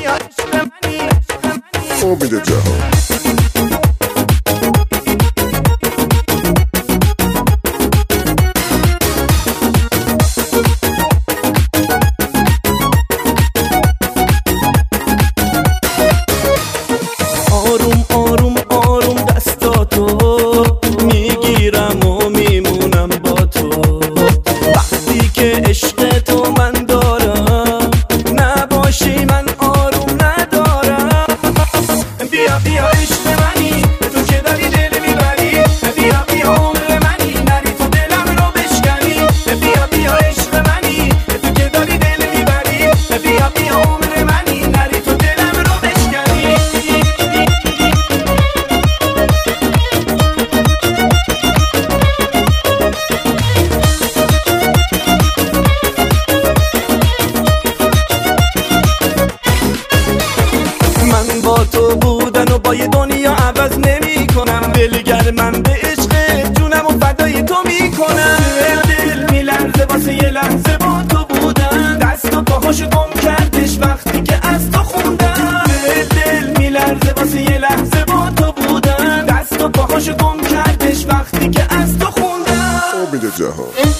بیا عشق منی امید جهان. آروم آروم آروم دستاتو میگیرم و میمونم با تو، وقتی که عشق تو من دارم نباشی من آروم ندارم. بیا بیا عشق منی تو که داری دل میبری، بیا بیا عمر منی نری تو دلم رو بشکنی. بیا بیا عشق منی تو که داری دل میبری، بیا بیا عمر منی نری تو دلم رو بشکنی. من با تو بودن و با یه دنیا عوض نمی کنم، دلگر من به عشق جونم و فدای تو می کنم. دل می لرزه واسه یه لحظه با تو بودن، دست و پاهاشو گم کردش وقتی که از تو خوندم. دل می لرزه واسه یه لحظه با تو بودن، دست و پاهاشو گم کردش وقتی که از تو خوندم. امید جهان.